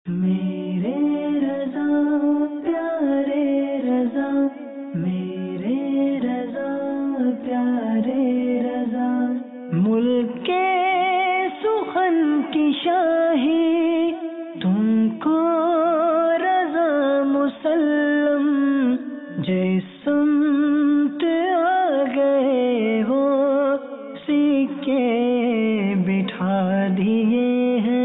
میرے رضا پیارے رضا، میرے رضا پیارے رضا، ملک کے سخن کی شاہی تم کو رضا مسلم، جس سمت آ گئے ہو سکے بٹھا دیے ہیں۔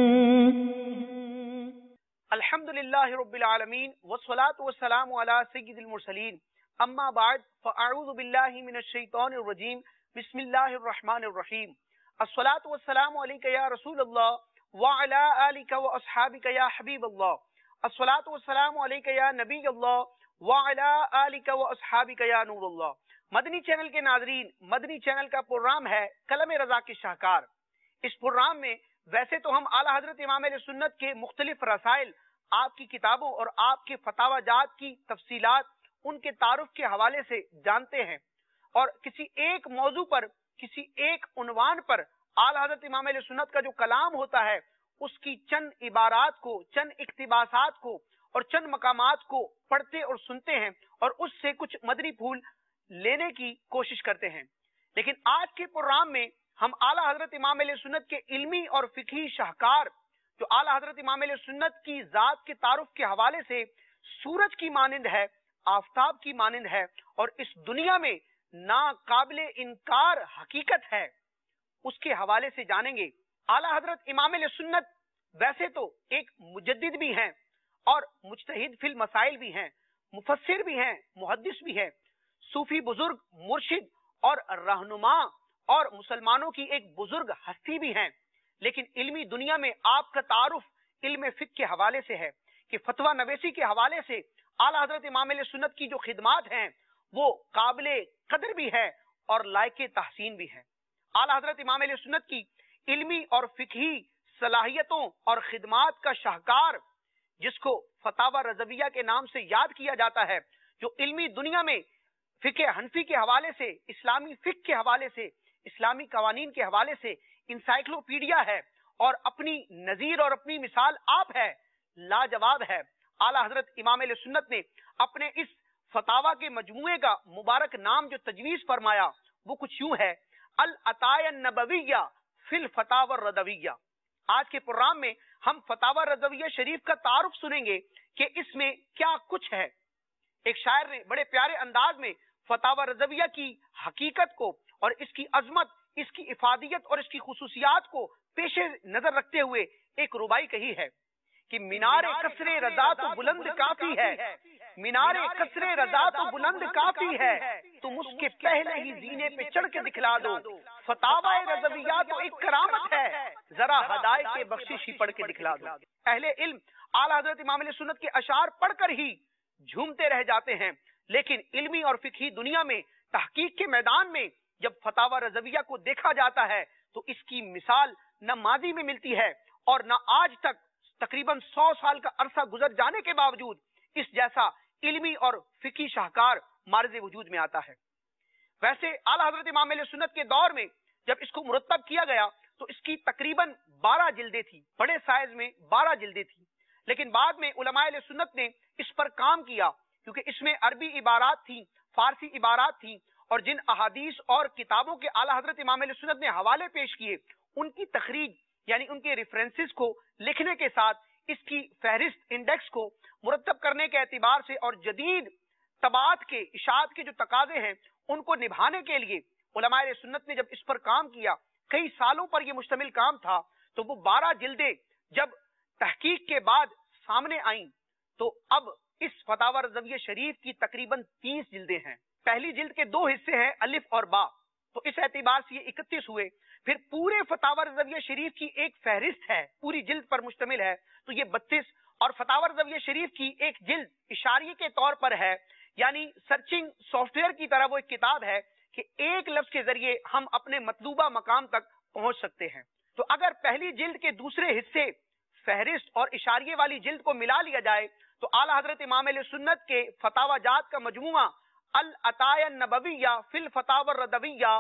الحمدللہ رب العالمین والصلاة والسلام علی سید المرسلین، اما بعد فاعوذ باللہ من الشیطان الرجیم، بسم اللہ الرحمن الرحیم۔ الصلاة والسلام علیک یا رسول اللہ وعلی آلک واصحابک یا حبیب اللہ، الصلاة والسلام علیک یا نبی اللہ وعلی آلک واصحابک یا نور اللہ۔ مدنی چینل کے ناظرین، مدنی چینل کا پروگرام ہے کلم رضا کی شاہکار۔ اس پروگرام میں ویسے تو ہم اعلیٰ حضرت امام اہل سنت کے مختلف رسائل، آپ کی کتابوں اور آپ کے فتاوی جات کی تفصیلات، ان کے تعارف کے حوالے سے جانتے ہیں، اور کسی ایک موضوع پر، کسی ایک عنوان پر اعلیٰ حضرت امام اہل سنت کا جو کلام ہوتا ہے، اس کی چند عبارات کو، چند اقتباسات کو اور چند مقامات کو پڑھتے اور سنتے ہیں، اور اس سے کچھ مدنی پھول لینے کی کوشش کرتے ہیں۔ لیکن آج کے پروگرام میں ہم اعلیٰ حضرت امام اہل سنت کے علمی اور فقہی شاہکار، جو اعلیٰ حضرت امام اہل سنت کی ذات کے تعارف کے حوالے سے سورج کی مانند ہے، آفتاب کی مانند ہے، اور اس دنیا میں ناقابل انکار حقیقت ہے، اس کے حوالے سے جانیں گے۔ اعلیٰ حضرت امام اہل سنت ویسے تو ایک مجدد بھی ہیں اور مجتہد فی المسائل بھی ہیں، مفسر بھی ہیں، محدث بھی ہیں، صوفی بزرگ، مرشد اور رہنما اور مسلمانوں کی ایک بزرگ ہستی بھی ہیں۔ لیکن علمی دنیا میں آپ کا تعارف علم فقہ کے حوالے سے ہے کہ فتویٰ نویسی کے حوالے سے اعلیٰ حضرت امام اہل سنت کی جو خدمات ہیں وہ قابل قدر بھی ہے اور لائق تحسین بھی ہے۔ اعلیٰ حضرت امام اہل سنت کی علمی اور فقہی صلاحیتوں اور خدمات کا شاہکار، جس کو فتاوی رضویہ کے نام سے یاد کیا جاتا ہے، جو علمی دنیا میں فقہ حنفی کے حوالے سے، اسلامی فقہ کے حوالے سے، اسلامی قوانین کے حوالے سے انسائکلوپیڈیا ہے، اور اپنی نظیر اور اپنی مثال آپ ہے، لاجواب ہے۔ اعلیٰ حضرت امام اہل سنت نے اپنے اس فتاوی کے مجموعے کا مبارک نام جو تجویز فرمایا وہ کچھ یوں ہے: العطایہ النبویہ فی الفتاوی الرضویہ۔ آج کے پروگرام میں ہم فتاوی رضویہ شریف کا تعارف سنیں گے کہ اس میں کیا کچھ ہے۔ ایک شاعر نے بڑے پیارے انداز میں فتاوی رضویہ کی حقیقت کو اور اس کی عظمت، اس کی افادیت اور اس کی خصوصیات کو پیش نظر رکھتے ہوئے ایک ربائی کہی ہے کہ مینار قصر رضا تو بلند کافی ہے، مینار قصر رضا تو بلند کافی ہے، تم اس کے پہلے ہی زینے پہ چڑھ کے دکھلا دو، فتاوی رضویہ تو ایک کرامت ہے، ذرا ہدایت کے بخشش ہی پڑھ کے دکھلا دو۔ اہل علم اعلیٰ حضرت امام علیہ سنت کے اشعار پڑھ کر ہی جھومتے رہ جاتے ہیں، لیکن علمی اور فقہی دنیا میں تحقیق کے میدان میں جب فتاوی رضویہ کو دیکھا جاتا ہے تو اس کی مثال نہ ماضی میں ملتی ہے اور نہ آج تک تقریباً 100 سال کا عرصہ گزر جانے کے باوجود اس جیسا علمی اور فقہی شاہکار مارز وجود میں آتا ہے۔ ویسے اعلیٰ حضرت امام علیہ سنت کے دور میں جب اس کو مرتب کیا گیا تو اس کی تقریباً 12 جلدیں تھیں، بڑے سائز میں 12 جلدیں تھیں، لیکن بعد میں علماء علیہ سنت نے اس پر کام کیا، کیونکہ اس میں عربی عبارات تھیں، فارسی عبارات تھیں، اور جن احادیث اور کتابوں کے اعلیٰ حضرت امام علیہ سنت نے حوالے پیش کیے ان کی تخریج یعنی ان کے ریفرنسز کو لکھنے کے ساتھ اس کی فہرست انڈیکس کو مرتب کرنے کے اعتبار سے اور جدید طباعت کے اشاعت کے جو تقاضے ہیں ان کو نبھانے کے لیے علماء علیہ سنت نے جب اس پر کام کیا، کئی سالوں پر یہ مشتمل کام تھا، تو وہ 12 جلدیں جب تحقیق کے بعد سامنے آئیں تو اب اس فتاوی رضویہ شریف کی تقریباً 30 جلدیں ہیں۔ پہلی جلد کے 2 حصے ہیں، الف اور با، تو اس اعتبار سے یہ 31 ہوئے۔ پھر پورے فتاوی رضویہ شریف کی ایک فہرست ہے، پوری جلد پر مشتمل ہے، تو یہ 32، اور فتاوی رضویہ شریف کی ایک جلد اشاریے کے طور پر ہے، یعنی سرچنگ سافٹ ویئر کی طرح وہ ایک کتاب ہے کہ ایک لفظ کے ذریعے ہم اپنے مطلوبہ مقام تک پہنچ سکتے ہیں۔ تو اگر پہلی جلد کے دوسرے حصے فہرست اور اشاریے والی جلد کو ملا لیا جائے تو اعلیٰ حضرت امام علیہ سنت کے فتاوی جات کا مجموعہ العطایہ النبویہ فی الفتاوی الرضویہ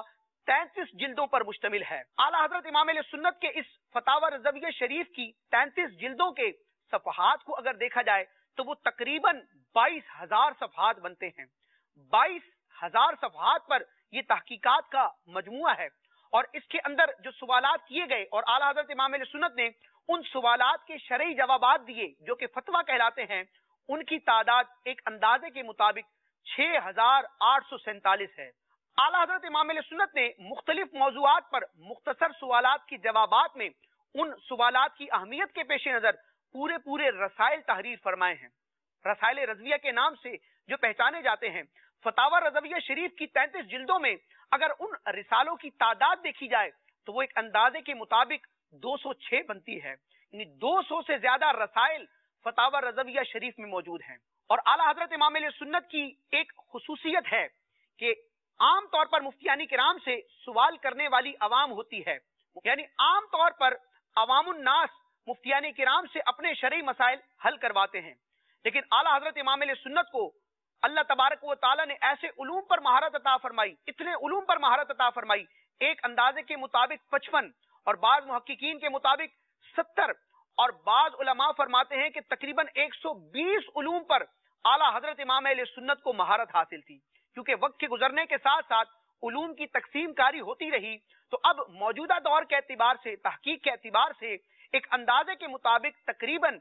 33 جلدوں پر مشتمل ہے۔ اعلیٰ حضرت امام علیہ سنت کے اس فتاوی رضویہ شریف کی 33 جلدوں کے صفحات کو اگر دیکھا جائے تو وہ تقریباً 22,000 صفحات بنتے ہیں. 22,000 صفحات پر یہ تحقیقات کا مجموعہ ہے، اور اس کے اندر جو سوالات کیے گئے اور اعلیٰ حضرت امام اہل سنت نے ان سوالات کے شرعی جوابات دیے جو کہ فتویٰ کہلاتے ہیں، ان کی تعداد ایک اندازے کے مطابق 6,847 ہے. اعلیٰ حضرت امام اہل سنت نے مختلف موضوعات پر مختصر سوالات کی جوابات میں ان سوالات کی اہمیت کے پیش نظر پورے رسائل تحریر فرمائے ہیں. رسائل رضویہ کے نام سے جو پہچانے جاتے ہیں. فتاوی رضویہ شریف کی 33 جلدوں میں اگر ان رسالوں کی تعداد دیکھی جائے تو وہ ایک اندازے کے مطابق 206 بنتی ہے. یعنی 200 سے زیادہ رسائل فتاوی رضویہ شریف میں موجود ہیں. اور اعلیٰ حضرت امام اہل سنت کی ایک خصوصیت ہے کہ عام طور پر مفتیان کرام سے سوال کرنے والی عوام ہوتی ہے. یعنی عام طور پر عوام الناس مفتیان کرام سے اپنے شرعی مسائل حل کرواتے ہیں، لیکن اعلیٰ حضرت امام اہل سنت کو اللہ تبارک و تعالیٰ نے ایسے علوم پر مہارت عطا فرمائی، اتنے علوم پر مہارت عطا فرمائی، ایک اندازے کے مطابق 55 اور بعض محققین کے مطابق 70 اور بعض علماء فرماتے ہیں کہ تقریباً 120 علوم پر اعلیٰ حضرت امام اہل سنت کو مہارت حاصل تھی. کیونکہ وقت کے گزرنے کے ساتھ ساتھ علوم کی تقسیم کاری ہوتی رہی، تو اب موجودہ دور کے اعتبار سے، تحقیق کے اعتبار سے ایک اندازے کے مطابق تقریباً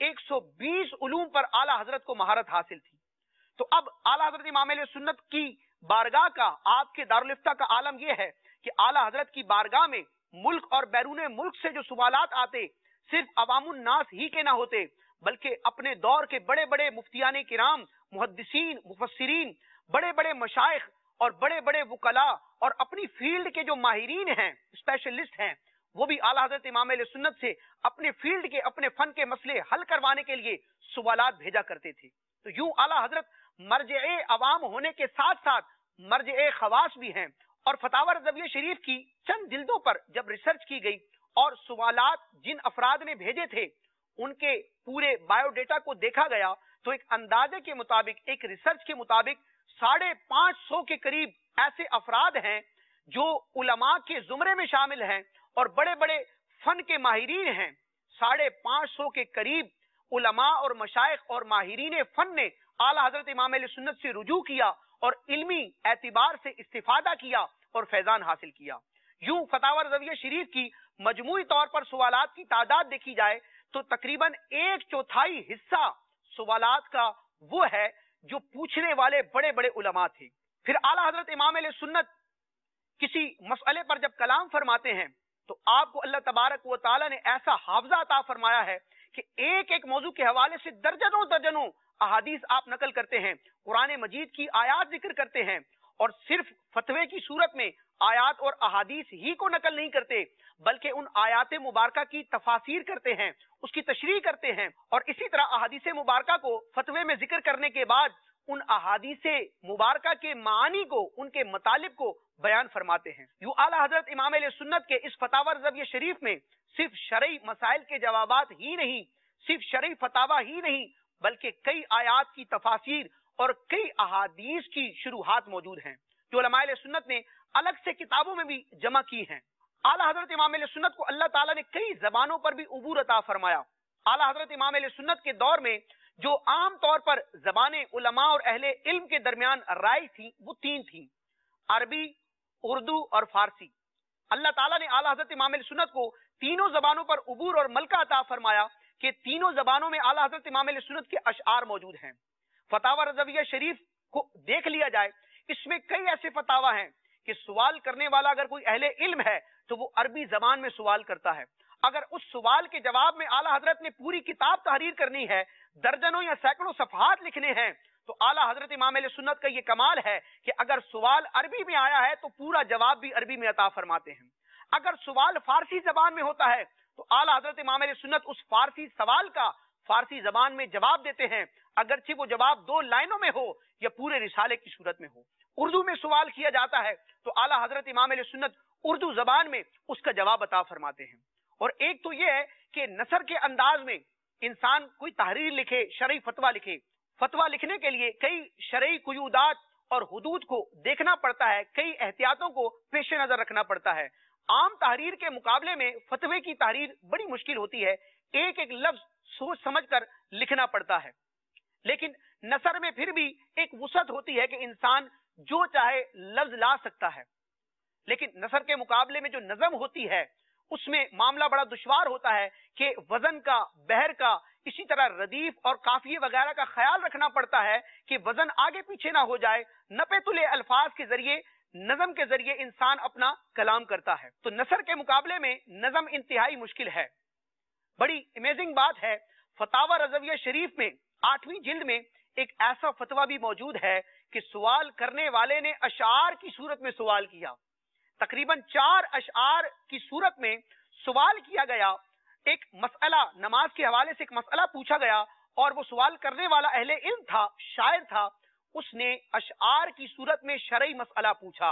120 علوم پر اعلیٰ حضرت کو مہارت حاصل تھی. تو اب اعلیٰ حضرت امام اہل سنت کی بارگاہ کا، آپ کے دارالفتہ کا عالم یہ ہے کہ اعلیٰ حضرت کی بارگاہ میں ملک اور بیرون ملک سے جو سوالات آتے صرف عوام الناس ہی کے نہ ہوتے، بلکہ اپنے دور کے بڑے بڑے مفتیان کرام، محدثین، مفسرین، بڑے بڑے مشائخ اور بڑے بڑے وکلاء اور اپنی فیلڈ کے جو ماہرین ہیں، اسپیشلسٹ ہیں، وہ بھی اعلیٰ حضرت امام اہل سنت سے اپنے فیلڈ کے، اپنے فن کے مسئلے حل کروانے کے لیے سوالات بھیجا کرتے تھے. تو یوں اعلیٰ حضرت مرجع عوام ہونے کے ساتھ ساتھ مرجع خواص بھی ہیں. اور فتاوی رضویہ شریف کی چند جلدوں پر جب ریسرچ کی گئی اور سوالات جن افراد نے بھیجے تھے ان کے پورے بایو ڈیٹا کو دیکھا گیا تو ایک اندازے کے مطابق، ایک ریسرچ کے مطابق 550 کے قریب ایسے افراد ہیں جو علماء کے زمرے میں شامل ہیں اور بڑے بڑے فن کے ماہرین ہیں. 550 کے قریب علماء اور مشائخ اور ماہرین فن نے اعلیٰ حضرت امام اہل سنت سے رجوع کیا اور علمی اعتبار سے استفادہ کیا اور فیضان حاصل کیا. یوں فتاوی رضویہ شریف کی مجموعی طور پر سوالات کی تعداد دیکھی جائے تو تقریباً 1/4 حصہ سوالات کا وہ ہے جو پوچھنے والے بڑے بڑے علماء تھے. پھر اعلیٰ حضرت امام اہل سنت کسی مسئلے پر جب کلام فرماتے ہیں تو آپ کو اللہ تبارک و تعالیٰ نے ایسا حافظہ عطا فرمایا ہے کہ ایک ایک موضوع کے حوالے سے درجنوں احادیث آپ نقل کرتے ہیں، قرآن مجید کی آیات ذکر کرتے ہیں، اور صرف فتوے کی صورت میں آیات اور احادیث ہی کو نقل نہیں کرتے بلکہ ان آیات مبارکہ کی تفاسیر کرتے ہیں، اس کی تشریح کرتے ہیں، اور اسی طرح احادیث مبارکہ کو فتوے میں ذکر کرنے کے بعد ان احادیث مبارکہ کے معانی کو، ان کے مطالب کو بیان فرماتے ہیں. یوں اعلیٰ حضرت امام اہل سنت کے اس فتاوی رضویہ شریف میں صرف شرعی مسائل کے جوابات ہی نہیں، صرف شرعی فتاوی ہی نہیں، بلکہ کئی آیات کی تفاسیر اور کئی احادیث کی شروحات موجود ہیں جو علماء اہل سنت نے الگ سے کتابوں میں بھی جمع کی ہیں. اعلیٰ حضرت امام اہل سنت کو اللہ تعالیٰ نے کئی زبانوں پر بھی عبور عطا فرمایا. اعلیٰ حضرت امام اہل سنت کے دور میں جو عام طور پر زبانیں علماء اور اہل علم کے درمیان رائج تھیں وہ 3 تھیں: عربی، اردو اور فارسی. اللہ تعالیٰ نے اعلیٰ حضرت امام اہل سنت کو تینوں زبانوں پر عبور اور ملکہ عطا فرمایا کہ تینوں زبانوں میں اعلیٰ حضرت امام اہل سنت کے اشعار موجود ہیں. فتاوی رضویہ شریف کو دیکھ لیا جائے، اس میں کئی ایسے فتاوی ہیں کہ سوال کرنے والا اگر کوئی اہل علم ہے تو وہ عربی زبان میں سوال کرتا ہے. اگر اس سوال کے جواب میں اعلیٰ حضرت نے پوری کتاب تحریر کرنی ہے، درجنوں یا سینکڑوں صفحات لکھنے ہیں، تو اعلیٰ حضرت امام اہل سنت کا یہ کمال ہے کہ اگر سوال عربی میں آیا ہے تو پورا جواب بھی عربی میں عطا فرماتے ہیں. اگر سوال فارسی زبان میں ہوتا ہے تو اعلیٰ حضرت امام اہل سنت اس فارسی سوال کا فارسی زبان میں جواب دیتے ہیں، اگرچہ وہ جواب 2 لائنوں میں ہو یا پورے رسالے کی صورت میں ہو. اردو میں سوال کیا جاتا ہے تو اعلیٰ حضرت امام اہل سنت اردو زبان میں اس کا جواب عطا فرماتے ہیں. اور ایک تو یہ ہے کہ نثر کے انداز میں انسان کوئی تحریر لکھے، شرعی فتویٰ لکھے. فتویٰ لکھنے کے لیے کئی شرعی قیودات اور حدود کو دیکھنا پڑتا ہے، کئی احتیاطوں کو پیش نظر رکھنا پڑتا ہے. عام تحریر کے مقابلے میں فتوے کی تحریر بڑی مشکل ہوتی ہے. ایک ایک لفظ सोच समझ कर लिखना पड़ता है। लेकिन नसर में फिर भी एक वसअत होती है कि इंसान जो चाहे लफ्ज ला सकता है, लेकिन नसर के मुकाबले में जो नज़म होती है उसमें मामला बड़ा दुश्वार होता है कि वजन का, बहर का, इसी तरह रदीफ और काफिये वगैरह का ख्याल रखना पड़ता है कि वजन आगे पीछे ना हो जाए। नपे तुले अल्फाज के जरिए, नज़म के जरिए इंसान अपना कलाम करता है। तो नसर के मुकाबले में नज़म इंतहाई मुश्किल है। बड़ी अमेजिंग बात है, फतावा रज़विया शरीफ में 8वीं जिल्द में एक ऐसा फतवा भी मौजूद है कि सवाल करने वाले ने अशार की सूरत में सवाल किया। तकरीबन 4 अशआर की सूरत में सवाल किया गया। एक मसला, नमाज के हवाले से एक मसला पूछा गया और वो सवाल करने वाला अहले इल्म था, शायर था। उसने अशआर की सूरत में शरई मसला पूछा।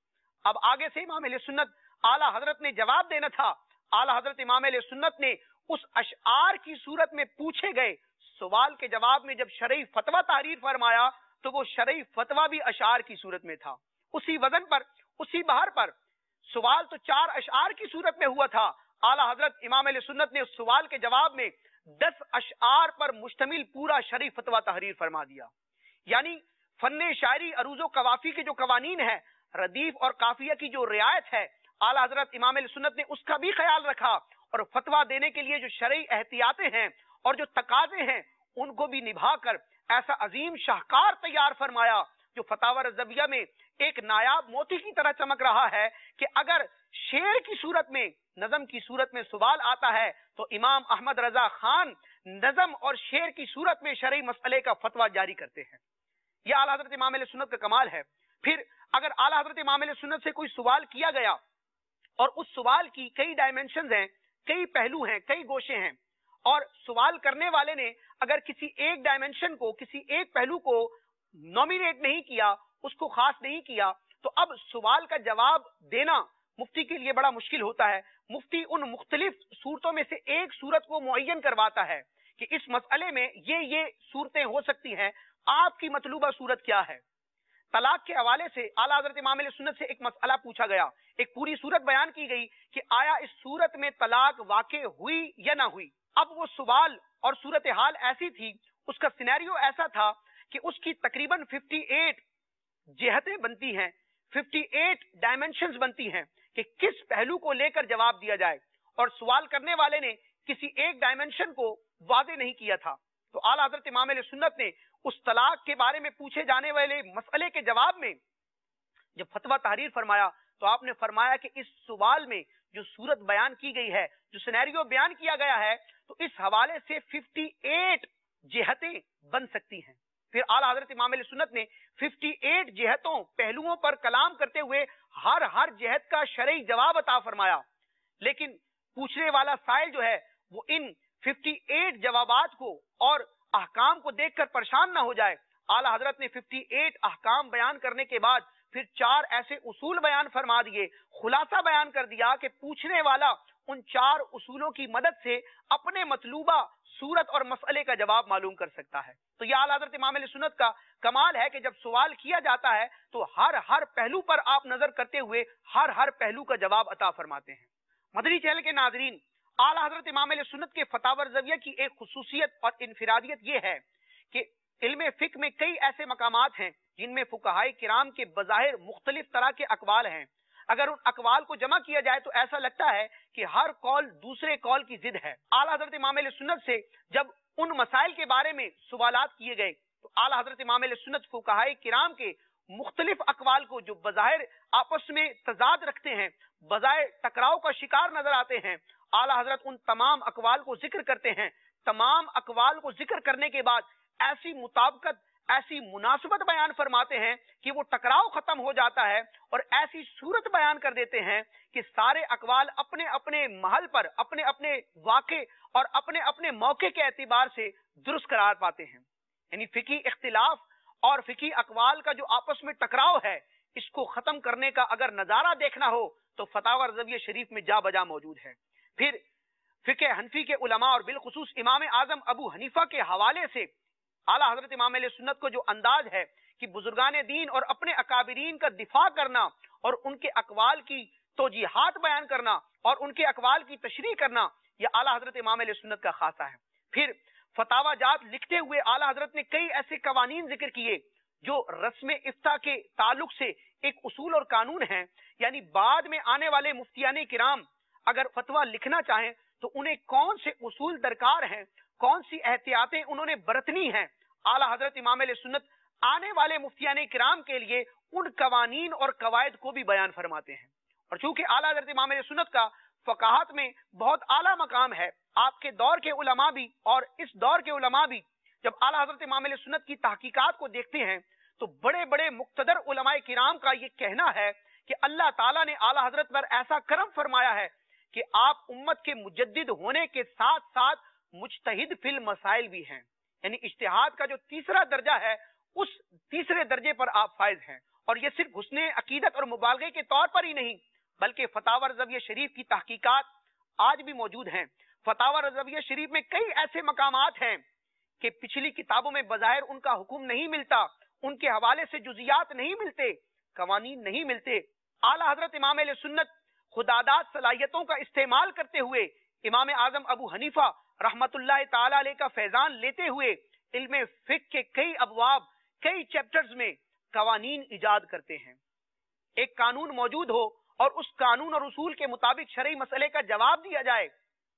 अब आगे से इमाम अहले सुन्नत आला हजरत ने जवाब देना था। आला हजरत इमाम अहले सुन्नत ने उस अशआर की सूरत में पूछे गए सवाल के जवाब में जब शरई फतवा तारीर फरमाया तो वो शरई फतवा भी अशआर की सूरत में था। उसी वजन पर, उसी बहार पर सवाल तो 4 अशआर की सूरत में हुआ था। आला हजरत इमाम अहले सुन्नत ने उस सवाल के जवाब में 10 अशआर पर मुश्तमिल पूरा शरई फतवा तहरीर फरमा दिया। यानी फन्ने शायरी, अरूजो कवाफी के जो कवानीन है, रदीफ और काफिया की जो रियायत है, आला हजरत इमाम अहले सुन्नत ने उसका भी ख्याल रखा और फतवा देने के लिए जो शरई एहतियातें हैं और जो तकाजे हैं उनको भी निभा कर ऐसा अजीम शाहकार तैयार फरमाया जो फतावा रज़विया में एक नायाब मोती की तरह चमक रहा है कि अगर शेर की सूरत में, नज़म की सूरत में सवाल आता है तो इमाम अहमद रजा खान नज़म और शेर की सूरत में शरई मसले का फतवा जारी करते हैं। यह आला हज़रत इमाम अहले सुन्नत का कमाल है। फिर अगर आला हज़रत इमाम अहले सुन्नत से कोई सवाल किया गया और उस सवाल की कई डायमेंशंस हैं, कई पहलू हैं, कई गोशे हैं, और सवाल करने वाले ने अगर किसी एक डायमेंशन को, किसी एक पहलू को नॉमिनेट नहीं किया, उसको खास नहीं किया, तो अब सवाल का जवाब देना मुफ्ती के लिए बड़ा मुश्किल होता है। मुफ्ती उन मुख्तलिफ सूरतों में से एक सूरत को मुअय्यन करवाता है कि इस मसले में ये सूरतें हो सकती हैं, आपकी मतलूबा सूरत क्या है। तलाक के हवाले से आला हज़रत इमाम अहले सुन्नत से एक मसला पूछा गया, एक पूरी सूरत बयान की गई कि आया इस सूरत में तलाक वाक़े हुई या ना हुई। अब वो सवाल और सूरत हाल ऐसी थी, उसका सिनेरियो ऐसा था कि उसकी तकरीबन 58 जिहतें बनती हैं, 58 डायमेंशंस बनती हैं कि किस पहलू को लेकर जवाब दिया जाए, और सवाल करने वाले ने किसी एक डायमेंशन को वादे नहीं किया था। तो आला हज़रत इमाम अहले सुन्नत ने उस तलाक के बारे में पूछे जाने वाले मसले के जवाब में जब फतवा तहरीर फरमाया तो आपने फरमाया कि इस सवाल में जो सूरत बयान की गई है, जो सिनेरियो बयान किया गया है, तो इस हवाले से 58 जिहतें बन सकती हैं। फिर आला हज़रत इमाम अहले सुन्नत ने 58 जिहतों, पहलुओं पर कलाम करते हुए हर जिहत का शरई जवाब अता फरमाया। लेकिन पूछने वाला साइल जो है वो इन 58 जवाबात को और अहकाम को देखकर परेशान ना हो जाए। आला हजरत ने 58 अहकाम बयान करने के बाद फिर 4 ऐसे उसूल बयान फरमा दिए, खुलासा बयान कर दिया कि पूछने वाला उन 4 उसूलों की मदद से अपने मतलूबा सूरत और मसले का जवाब मालूम कर सकता है। तो यह आला हजरत इमाम अहले सुन्नत का कमाल है कि जब सवाल किया जाता है तो हर पहलू पर आप नजर करते हुए हर पहलू का जवाब अता फरमाते हैं। मदनी चैनल के नाजरीन, आला हजरत इमाम अहले सुन्नत के फतावा रज़विया की एक खुसूसियत और इनफिरादियत यह है कि इल्म फिक्र में कई ऐसे मकामात हैं जिनमें फुकहाए किराम के बज़ाहिर मुख्तलिफ तरह के अकवाल हैं। अगर उन अकवाल को जमा किया जाए तो ऐसा लगता है कि हर कौल दूसरे कौल की जिद है। आला हजरत इमाम अहले सुन्नत से जब उन मसाइल के बारे में सवालात किए गए तो आला हजरत इमाम अहले सुन्नत फुकहाए किराम के मुख्तलिफ अकवाल को जो बज़ाहिर आपस में तजाद रखते हैं, बज़ाहिर टकराव का शिकार नजर आते हैं, आला हजरत उन तमाम अकवाल को जिक्र करते हैं। तमाम अकवाल को जिक्र करने के बाद ऐसी मुताबिकत, ऐसी मुनासिबत बयान फरमाते हैं कि वो टकराव खत्म हो जाता है और ऐसी सूरत बयान कर देते हैं कि सारे अकवाल अपने अपने महल पर, अपने अपने वाक़े और अपने अपने मौके के एतबार से दुरुस्त करार पाते हैं। यानी फिकी इख्तिलाफ और फिकी अकवाल का जो आपस में टकराव है, इसको खत्म करने का अगर नजारा देखना हो तो फतावा रज़विया शरीफ में जा बजा मौजूद है। फिर फिके हनफी के उलमा और बिलखुसूस इमाम आजम अबू हनीफा के हवाले से आला हजरत इमाम अहले सुन्नत को जो अंदाज है कि बुजुर्गान दीन और अपने अकाबिरीन का दिफा करना और उनके अकवाल की तोजीहात बयान करना और उनके अकवाल की तशरीह करना, यह आला हजरत इमाम अहले सुन्नत का खासा है। پھر فتاوا جات لکھتے ہوئے اعلیٰ حضرت نے کئی ایسے قوانین ذکر کیے جو رسم افتاء کے تعلق سے ایک اصول اور قانون ہیں، یعنی بعد میں آنے والے مفتیان کرام اگر فتوا لکھنا چاہیں تو انہیں کون سے اصول درکار ہیں، کون سی احتیاطیں انہوں نے برتنی ہیں، اعلیٰ حضرت امام اہل سنت آنے والے مفتیان کرام کے لیے ان قوانین اور قواعد کو بھی بیان فرماتے ہیں۔ اور چونکہ اعلیٰ حضرت امام اہل سنت کا فقاہت میں بہت اعلیٰ مقام ہے، آپ کے دور کے علماء بھی اور اس دور کے علماء بھی جب اعلیٰ حضرت امام اہل سنت کی تحقیقات کو دیکھتے ہیں تو بڑے بڑے مقتدر علماء کرام کا یہ کہنا ہے کہ اللہ تعالیٰ نے اعلیٰ حضرت پر ایسا کرم فرمایا ہے کہ آپ امت کے مجدد ہونے کے ساتھ ساتھ مجتہد فی المسائل بھی ہیں، یعنی اجتہاد کا جو تیسرا درجہ ہے اس تیسرے درجے پر آپ فائز ہیں۔ اور یہ صرف حسن عقیدت اور مبالغے کے طور پر ہی نہیں بلکہ فتاوی رضویہ شریف کی تحقیقات آج بھی موجود ہیں۔ فتاوی رضویہ شریف میں کئی ایسے مقامات ہیں کہ پچھلی کتابوں میں بظاہر ان کا حکم نہیں ملتا، ان کے حوالے سے جزیات نہیں ملتے، قوانین نہیں ملتے۔ اعلیٰ حضرت امام اہل سنت خداداد صلاحیتوں کا استعمال کرتے ہوئے امام اعظم ابو حنیفہ رحمت اللہ تعالی علیہ کا فیضان لیتے ہوئے علم فقہ کے کئی ابواب، کئی چیپٹرز میں قوانین ایجاد کرتے ہیں۔ ایک قانون موجود ہو اور اس قانون اور اصول کے مطابق شرعی مسئلے کا جواب دیا جائے،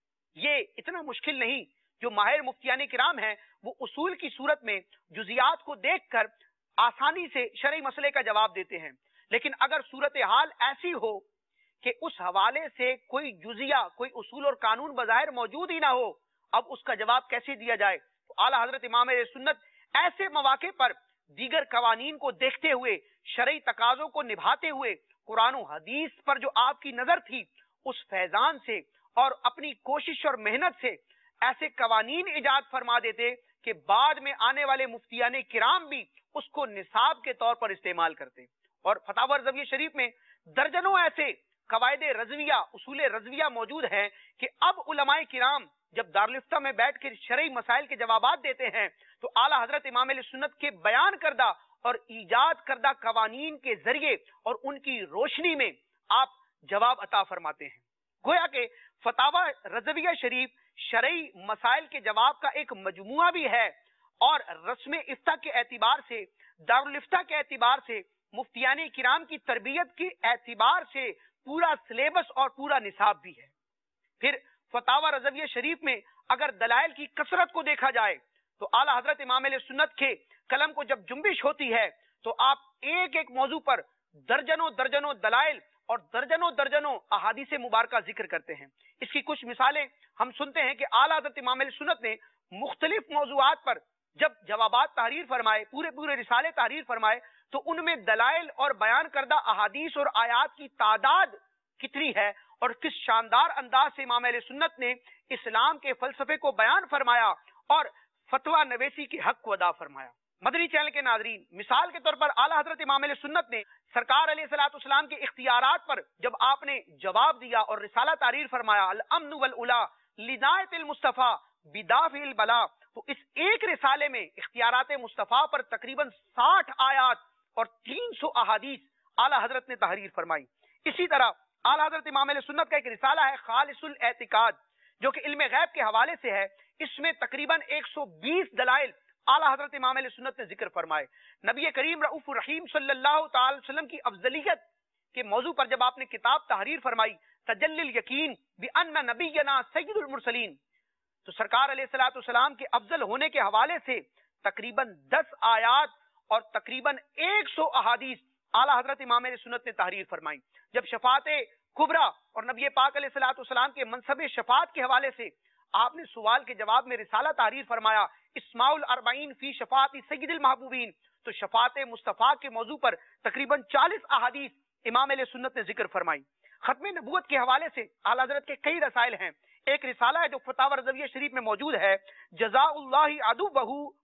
یہ اتنا مشکل نہیں۔ جو ماہر مفتیان کرام ہیں وہ اصول کی صورت میں جزیات کو دیکھ کر آسانی سے شرعی مسئلے کا جواب دیتے ہیں، لیکن اگر صورتحال ایسی ہو کہ اس حوالے سے کوئی جزیہ، کوئی اصول اور قانون بظاہر موجود ہی نہ ہو، اب اس کا جواب کیسے دیا جائے؟ تو اعلیٰ حضرت امام اہل سنت ایسے مواقع پر دیگر قوانین کو دیکھتے ہوئے، شرعی تقاضوں کو نبھاتے ہوئے، قرآن و حدیث پر جو آپ کی نظر تھی اس فیضان سے اور اپنی کوشش اور محنت سے ایسے قوانین ایجاد فرما دیتے کہ بعد میں آنے والے مفتیان کرام بھی اس کو نصاب کے طور پر استعمال کرتے۔ اور فتاوی رضویہ شریف میں درجنوں ایسے قواعد رضویہ، اصول رضویہ موجود ہیں کہ اب علماء کرام جب دارالفتہ میں بیٹھ کر شرعی مسائل کے جوابات دیتے ہیں تو اعلیٰ حضرت امام اہل سنت کے بیان کردہ اور ایجاد کردہ قوانین کے ذریعے اور ان کی روشنی میں آپ جواب عطا فرماتے ہیں۔ گویا کہ فتاوی رضویہ شریف شرعی مسائل کے جواب کا ایک مجموعہ بھی ہے اور رسم افتاء کے اعتبار سے، دارالفتہ کے اعتبار سے، مفتیان کرام کی تربیت کے اعتبار سے پورا سلیبس اور پورا نصاب بھی ہے۔ پھر فتاوی رضویہ شریف میں اگر دلائل کی کثرت کو دیکھا جائے تو اعلیٰ حضرت امام اہل سنت کے قلم کو جب جنبش ہوتی ہے تو آپ ایک ایک موضوع پر درجنوں درجنوں دلائل اور درجنوں درجنوں احادیث مبارکہ ذکر کرتے ہیں۔ اس کی کچھ مثالیں ہم سنتے ہیں کہ اعلیٰ حضرت امام اہل سنت نے مختلف موضوعات پر جب جوابات تحریر فرمائے، پورے رسالے تحریر فرمائے، تو ان میں دلائل اور بیان کردہ احادیث اور آیات کی تعداد کتنی ہے اور کس شاندار انداز سے امام اہل سنت نے اسلام کے فلسفے کو بیان فرمایا اور فتویٰ نویسی کے حق کو ادا فرمایا۔ مدنی چینل کے ناظرین، مثال کے طور پر اعلیٰ حضرت امام اہل سنت نے سرکار علیہ الصلوۃ والسلام کے اختیارات پر جب آپ نے جواب دیا اور رسالہ تحریر فرمایا، الامن والعلا لنایت المصطفیٰ بدافع البلا، تو اس ایک رسالے میں اختیارات مصطفیٰ پر تقریباً 60 آیات اور 300 احادیث اعلیٰ حضرت نے تحریر فرمائی۔ اسی طرح اعلیٰ حضرت امام اہل سنت کا ایک رسالہ ہے خالص الاعتقاد جو کہ علم غیب کے حوالے سے ہے، اس میں تقریباً 120 دلائل اعلیٰ حضرت امام اہل سنت نے ذکر فرمائے۔ نبی کریم رؤوف الرحیم صلی اللہ تعالی وسلم کی افضلیت کے موضوع پر جب آپ نے کتاب تحریر فرمائی تجلی الیقین بان نبینا سید المرسلین، تو سرکار علیہ الصلوۃ والسلام کے افضل ہونے کے حوالے سے تقریباً 10 آیات اور تقریباً 100 احادیث اعلیٰ حضرت امام اہل سنت نے تحریر فرمائی۔ جب شفاعت کبریٰ اور نبی پاک علیہ الصلوۃ والسلام کے منصب شفاعت کے حوالے سے آپ نے سوال کے جواب میں رسالہ تحریر فرمایا اسماع الاربعین فی شفاعت سید المحبوبین، تو شفاعت مصطفیٰ کے موضوع پر تقریباً 40 احادیث امام اہل سنت نے ذکر فرمائی۔ ختم نبوت کے حوالے سے اعلیٰ حضرت کے کئی رسائل ہیں۔ ایک رسالہ ہے جو فتاوی رضویہ شریف میں موجود ہے، جزاء اللہ عدوہ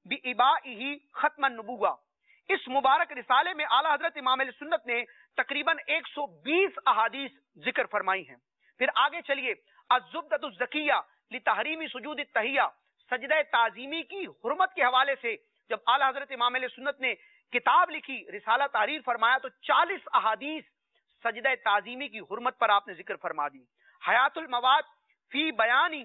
بإبائہ ختم النبوہ۔ اس مبارک رسالے میں اعلیٰ حضرت امام اہل سنت نے تقریباً 120 احادیث ذکر فرمائی ہیں۔ پھر آگے چلیے، الزبدۃ الزکیہ لتحریم سجود التحیہ، سجدہ تعظیمی کی حرمت کے حوالے سے جب اعلیٰ حضرت امام اہل سنت نے کتاب لکھی، رسالہ تحریر فرمایا، تو 40 احادیث سجدہ تعظیمی کی حرمت پر آپ نے ذکر فرما دی۔ حیات المواد فی بیانی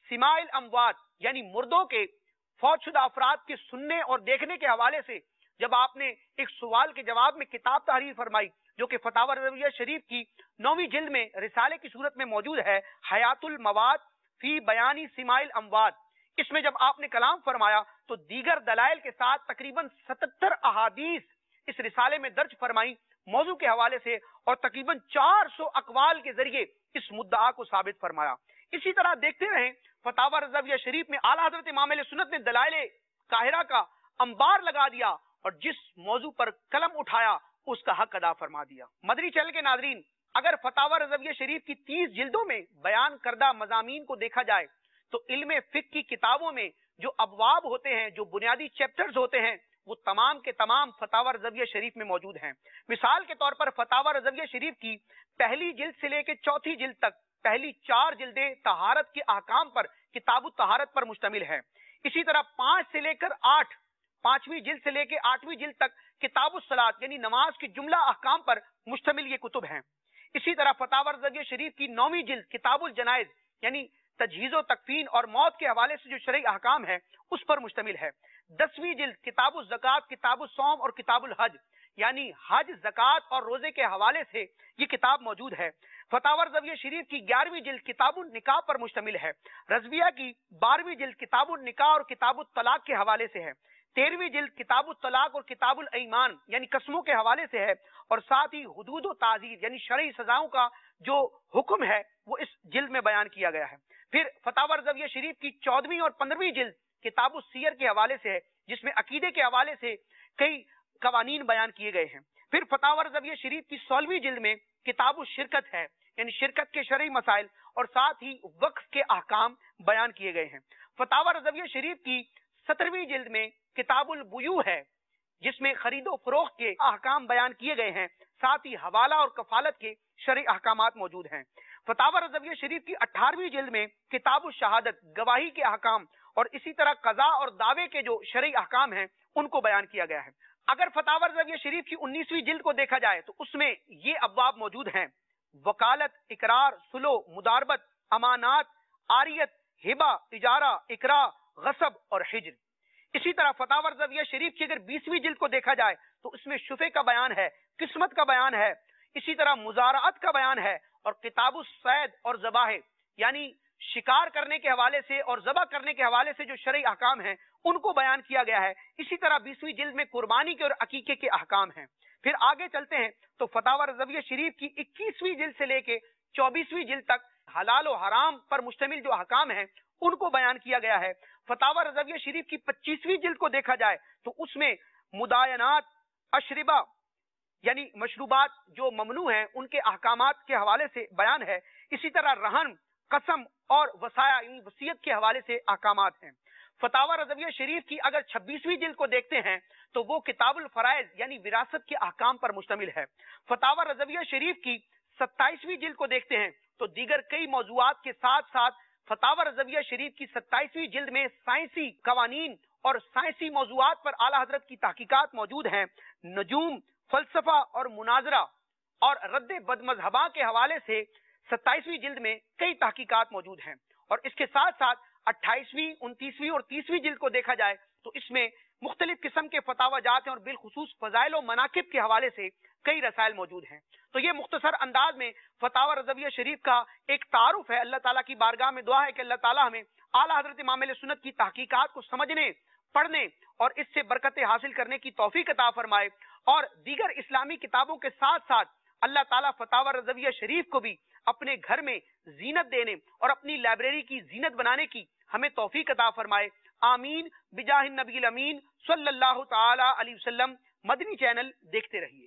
سماع الاموات یعنی مردوں کے فوت شدہ افراد کے سننے اور دیکھنے کے حوالے سے جب آپ نے ایک سوال کے جواب میں کتاب تحریر فرمائی جو کہ فتاوی رضویہ شریف کی 9ویں جلد میں رسالے کی صورت میں موجود ہے، حیات المواد فی بیانی سماع الاموات، اس میں جب آپ نے کلام فرمایا تو دیگر دلائل کے ساتھ تقریباً 77 احادیث اس رسالے میں درج فرمائی موضوع کے حوالے سے، اور تقریباً 400 اقوال کے ذریعے اس مدعا کو ثابت فرمایا۔ اسی طرح دیکھتے رہیں فتاوی رضویہ شریف میں اعلیٰ حضرت امام اہل سنت نے دلائل قاہرہ کا انبار لگا دیا اور جس موضوع پر قلم اٹھایا اس کا حق ادا فرما دیا۔ مدنی چینل کے ناظرین، اگر فتاوی رضویہ شریف کی 30 جلدوں میں بیان کردہ مضامین کو دیکھا جائے تو علم فقہ کی کتابوں میں جو ابواب ہوتے ہیں، جو بنیادی چیپٹرز ہوتے ہیں، وہ تمام کے تمام فتاوی رضویہ شریف میں موجود ہیں۔ مثال کے طور پر فتاوی رضویہ شریف کی پہلی جلد سے لے کے 4تھی جلد تک پہلی 4 جلدیں طہارت کے احکام پر، کتاب الطہارت پر مشتمل ہے۔ اسی طرح 5 سے لے کر 8، 5ویں جلد سے لے کے 8ویں جلد تک کتاب الصلاۃ یعنی نماز کے جملہ احکام پر مشتمل یہ کتب ہیں۔ اسی طرح فتاوی رضویہ شریف کی 9ویں جلد کتاب الجنائز یعنی تجہیز و تکفین اور موت کے حوالے سے جو شرعی احکام ہے اس پر مشتمل ہے۔ 10ویں جلد کتاب الزکوٰۃ، کتاب الصوم اور کتاب الحج یعنی حج، زکوٰۃ اور روزے کے حوالے سے یہ کتاب موجود ہے۔ فتاوی رضویہ شریف کی 11ویں جلد کتاب النکاح پر مشتمل ہے۔ رضویہ کی 12ویں جلد کتاب النکاح اور کتاب الطلاق کے حوالے سے ہے۔ 13ویں جلد کتاب الطلاق اور کتاب الایمان یعنی قسموں کے حوالے سے ہے، اور ساتھ ہی حدود و تعزیر یعنی شرعی سزاؤں کا جو حکم ہے وہ اس جلد میں بیان کیا گیا ہے۔ پھر فتاوی رضویہ شریف کی 14ویں اور 15ویں جلد کتاب السیر کے حوالے سے ہے، جس میں عقیدے کے حوالے سے کئی قوانین بیان کیے گئے ہیں۔ پھر فتاوی رضویہ شریف کی 16ویں جلد میں کتاب الشرکت ہے، یعنی شرکت کے شرعی مسائل اور ساتھ ہی وقف کے احکام بیان کیے گئے ہیں۔ فتاوی رضویہ شریف کی 17ویں جلد میں کتاب البیوع ہے، جس میں خرید و فروخت کے احکام بیان کیے گئے ہیں، ساتھ ہی حوالہ اور کفالت کے شرعی احکامات موجود ہیں۔ فتاوی رضویہ شریف کی 18ویں جلد میں کتاب الشہادت، گواہی کے احکام اور اسی طرح قضاء اور دعوے کے جو شرعی احکام ہیں ان کو بیان کیا گیا ہے۔ اگر فتاوی رضویہ شریف کی 19ویں جلد کو دیکھا جائے تو اس میں یہ ابواب موجود ہیں: وکالت، اقرار، صلح، مداربت، امانات، عاریت، ہبہ، اجارہ، اکراہ، غصب اور حجر۔ اسی طرح فتاوی رضویہ شریف کی اگر 20ویں جلد کو دیکھا جائے تو اس میں شفع کا بیان ہے، قسمت کا بیان ہے، اسی طرح مزارعت کا بیان ہے، اور کتاب الصید اور ذبائح یعنی شکار کرنے کے حوالے سے اور ذبح کرنے کے حوالے سے جو شرعی احکام ہیں ان کو بیان کیا گیا ہے۔ اسی طرح 20ویں جلد میں قربانی کے اور عقیقے کے احکام ہیں۔ پھر آگے چلتے ہیں تو فتاوی رضویہ شریف کی 21ویں جلد سے لے کے 24ویں جلد تک حلال و حرام پر مشتمل جو احکام ہیں ان کو بیان کیا گیا ہے۔ فتاوی رضویہ شریف کی 25ویں جلد کو دیکھا جائے تو اس میں مداینات، اشربہ یعنی مشروبات جو ممنوع ہیں ان کے احکامات کے حوالے سے بیان ہے۔ اسی طرح رہن، قسم اور وصایا یعنی وصیت کے حوالے سے احکامات ہیں۔ فتاوی رضویہ شریف کی اگر 26ویں جلد کو دیکھتے ہیں تو وہ کتاب الفرائض یعنی وراثت کے احکام پر مشتمل ہے۔ فتاوی رضویہ شریف کی 27ویں جلد کو دیکھتے ہیں تو دیگر کئی موضوعات کے ساتھ ساتھ فتاوی رضویہ شریف کی 27ویں جلد میں سائنسی قوانین اور سائنسی موضوعات پر اعلیٰ حضرت کی تحقیقات موجود ہیں۔ نجوم، فلسفہ اور مناظرہ اور رد بد مذہباں کے حوالے سے 27ویں جلد میں کئی تحقیقات موجود ہیں، اور اس کے ساتھ ساتھ 28ویں، 29ویں اور 30ویں جلد کو دیکھا جائے تو اس میں مختلف قسم کے فتاوی جات ہیں اور بالخصوص فضائل و مناقب کے حوالے سے کئی رسائل موجود ہیں۔ تو یہ مختصر انداز میں فتاوی رضویہ شریف کا ایک تعارف ہے۔ اللہ تعالیٰ کی بارگاہ میں دعا ہے کہ اللہ تعالیٰ ہمیں اعلیٰ حضرت امام اہل سنت کی تحقیقات کو سمجھنے، پڑھنے اور اس سے برکتیں حاصل کرنے کی توفیق عطا فرمائے، اور دیگر اسلامی کتابوں کے ساتھ ساتھ اللہ تعالیٰ فتاوی رضویہ شریف کو بھی اپنے گھر میں زینت دینے اور اپنی لائبریری کی زینت بنانے کی ہمیں توفیق عطا فرمائے۔ آمین بجاہ النبی الامین صلی اللہ تعالی علیہ وسلم۔ مدنی چینل دیکھتے رہیے۔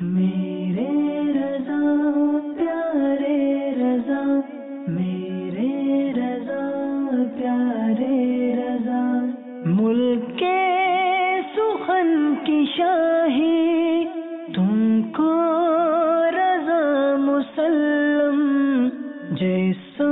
میرے رضا پیارے رضا، میرے رضا پیارے رضا، ملک کے سخن کی شاہی تم کو رضا مسلم، جیسا